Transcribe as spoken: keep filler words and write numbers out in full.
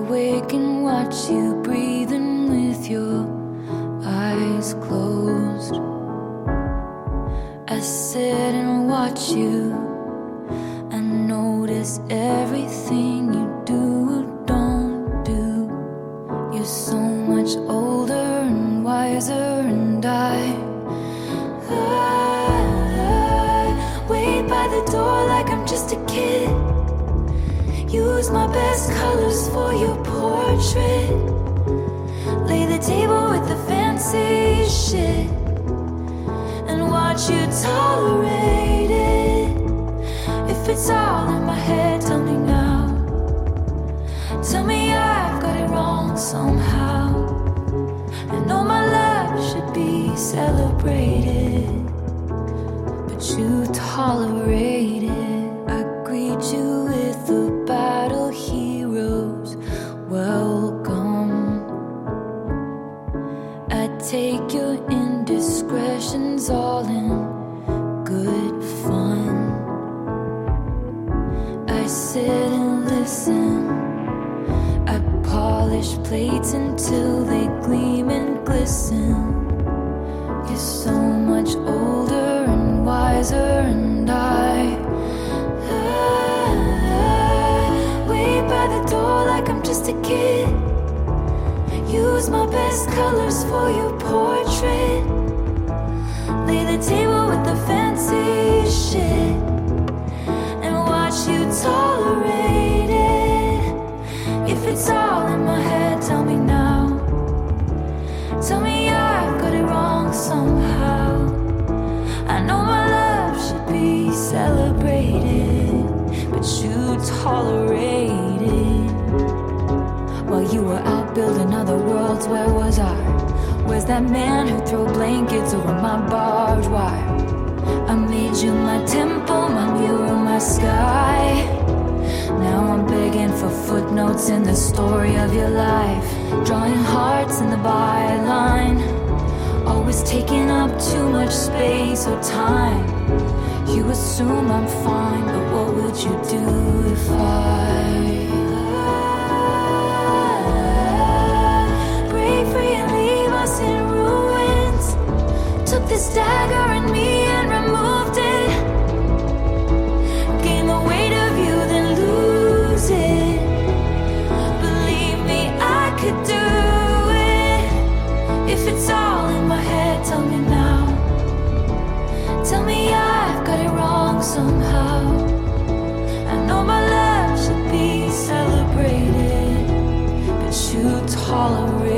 awake and watch you breathing with your eyes closed. I sit and watch you. I notice everything you do or don't do. You're so much older and wiser, and I, I wait by the door like I'm just a kid. Use my best colors for your portrait. Lay the table with the fancy shit and watch you tolerate it. If it's all in my head, tell me now. Tell me I've got it wrong somehow. I know my love should be celebrated, but you tolerate it. I greet you with a battle heroes welcome. I take your indiscretions all in good fun. I sit and listen. I polish plates until they gleam and glisten. You're so much older and wiser, and I, I wait by the door like I'm just a kid. Use my best colors for your portrait. Lay the table with the fancy shit and watch you tolerate it. If it's all in my head, tell me now. Tell me I've got it wrong somehow. I know my love should be celebrated, but you tolerate it. While you were out building other worlds, where was I? Where's that man who threw blankets over my barbed wire? I made you my temple, my mural, my sky. Now I'm begging for footnotes in the story of your life, drawing hearts in the byline. Always taking up too much space or time. You assume I'm fine, but what would you do if I break free and leave us in ruins? Took this dagger in me and removed it. Gain the weight of you, then lose it. Believe me, I could do it. If it's all in my head, tell me now. Tell me I've got it wrong somehow. I know my love should be celebrated, but you tolerate